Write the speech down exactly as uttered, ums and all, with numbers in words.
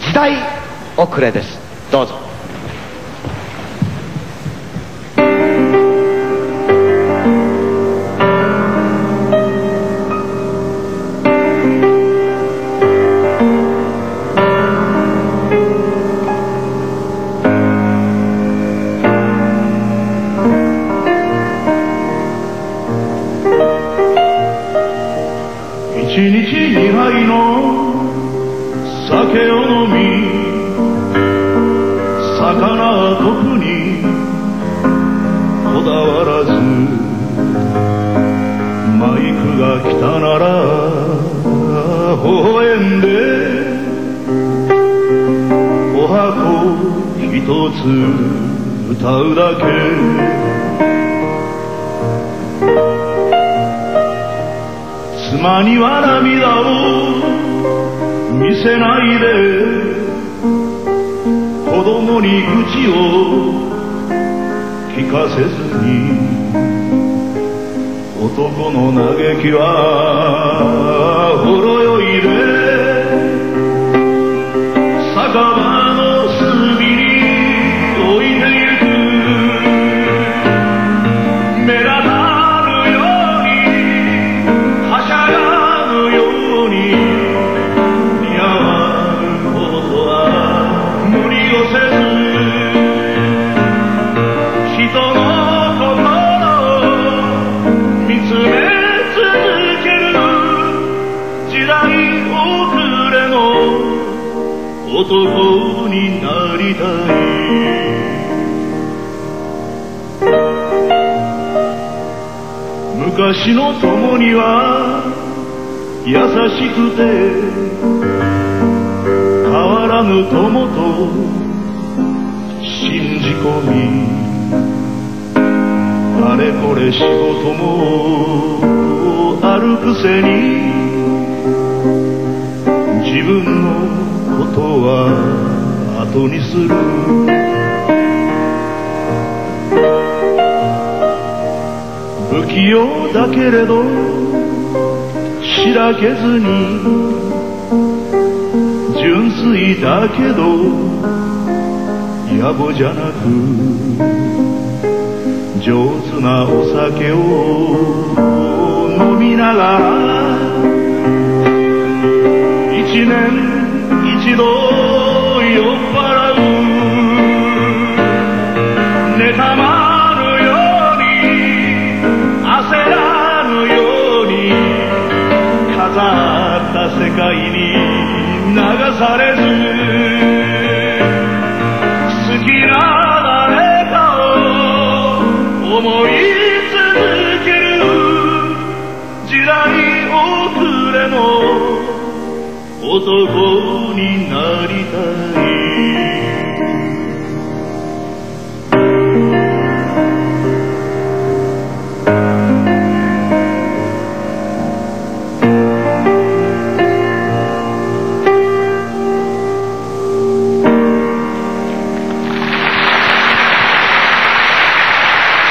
時代遅れです。どうぞ。 一日二杯の酒を飲み、魚は特にこだわらず、マイクが来たなら微笑んでお箱一つ歌うだけ。妻には涙を見せないで、子供に愚痴を聞かせずに、男の嘆きはほろ酔いで酒場の隅に置いてゆく。目立たぬようにはしゃがぬように、似合わぬことは無理をせず、人の心を見つめ続ける時代遅れの男になりたい。昔の友には優しくて変わらぬ友と信じ込み、あれこれ仕事もあるくせに、自分のことは後にする。不器用だけれどしらけずに、純粋だけど野暮じゃなく、上手なお酒を飲みながら、一年一度酔っ払う。妬まぬように焦らぬように、飾った世界に流されず、好きな誰かを思い続ける時代遅れの男になりたい。